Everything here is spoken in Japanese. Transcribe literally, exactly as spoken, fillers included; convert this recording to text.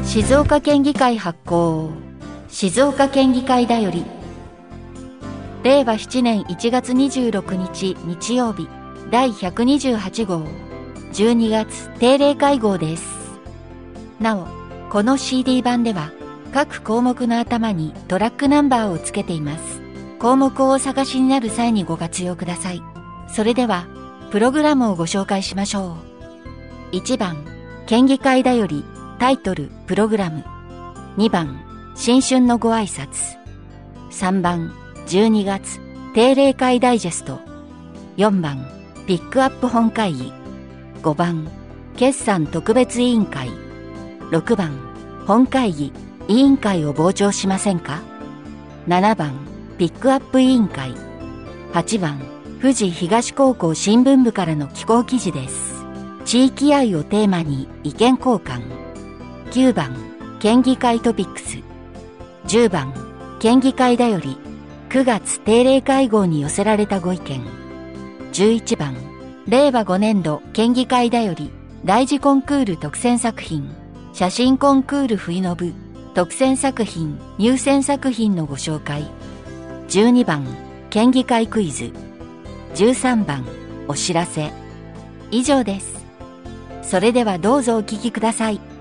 静岡県議会発行静岡県議会だよりれいわしちねんいちがつにじゅうろくにち日曜日だいひゃくにじゅうはちごうじゅうにがつ定例会合です。なお、この シーディー 版では各項目の頭にトラックナンバーをつけています。項目をお探しになる際にご活用ください。それではプログラムをご紹介しましょう。いちばん県議会だよりタイトルプログラム。にばん新春のご挨拶。さんばんじゅうにがつ定例会ダイジェスト。よんばんピックアップ本会議。ごばん決算特別委員会。ろくばん本会議委員会を傍聴しませんか。ななばんピックアップ委員会。はちばん富士東高校新聞部からの寄稿記事です。地域愛をテーマに意見交換。きゅうばん県議会トピックス。じゅうばん県議会だよりくがつ定例会合に寄せられたご意見。じゅういちばんれいわごねんど県議会だより大事コンクール特選作品写真コンクール冬の部特選作品入選作品のご紹介。じゅうにばん県議会クイズ。じゅうさんばんお知らせ。以上です。それではどうぞお聞きください。